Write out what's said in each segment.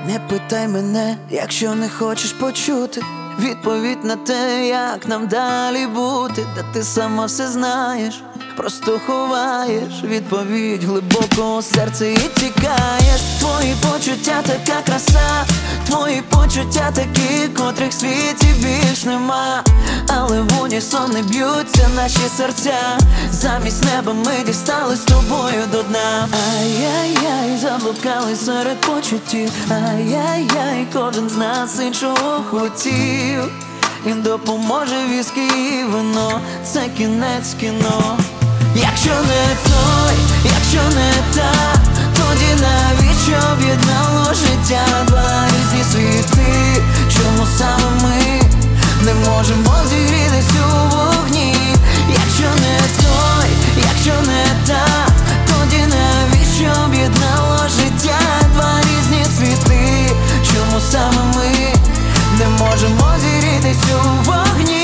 Не питай мене, якщо не хочеш почути відповідь на те, як нам далі бути. Та ти сама все знаєш, просто ховаєш відповідь глибоко у серці і тікаєш. Твої почуття така краса, твої почуття такі, котрих в світі більш нема. Але в унісон не б'ються наші серця. Замість неба ми дістали з тобою до дна. Ай-яй-яй, заблукали серед почуттів. Ай-яй-яй, кожен з нас іншого хотів. І допоможе віскі і вино, це кінець кіно. Якщо не той, якщо не та, тоді навіщо об'єднало життя? Два різні світи, чому саме ми не можемо зігрітись у вогні? Якщо не той, якщо не та, тоді навіщо об'єднало життя? Два різні світи, чому саме ми не можемо зігрітись у вогні?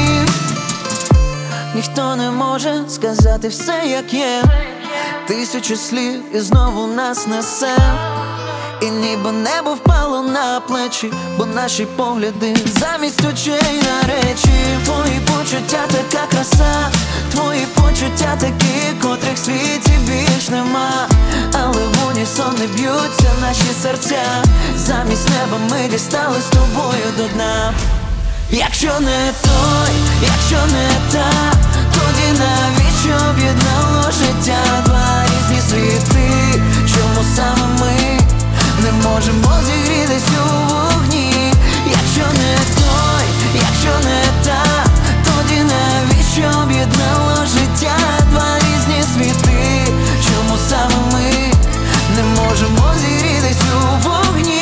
Ніхто не може сказати все, як є. Тисячу слів і знову нас несе. І ніби небо впало на плечі, бо наші погляди замість очей на речі. Твої почуття така краса, твої почуття такі, котрих в світі більш нема. Але в унісон не б'ються наші серця. Замість неба ми дістали з тобою до дна. Якщо не той, якщо не та, тоді навіщо об'єднало життя? Два різні світи, чому саме ми не можемо зігрітись у вогні? Якщо не той, якщо не та, тоді навіщо об'єднало життя? Два різні світи, чому саме ми не можемо зігрітись у вогні?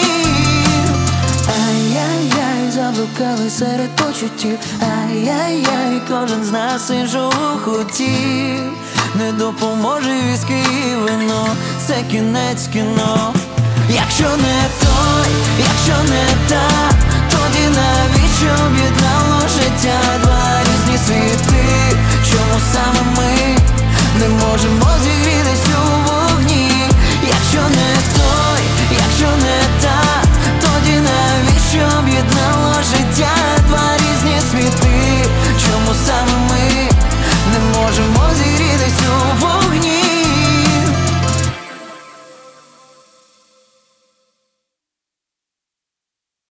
Ай-яй-яй, заблукали серед почуттів. Ай-яй-яй, кожен з нас іншого хотів. Не допоможе віскі і вино, це кінець кіно. Якщо не той, якщо не та, тоді навіщо об'єднало життя? Два різні світи, чому саме ми не можемо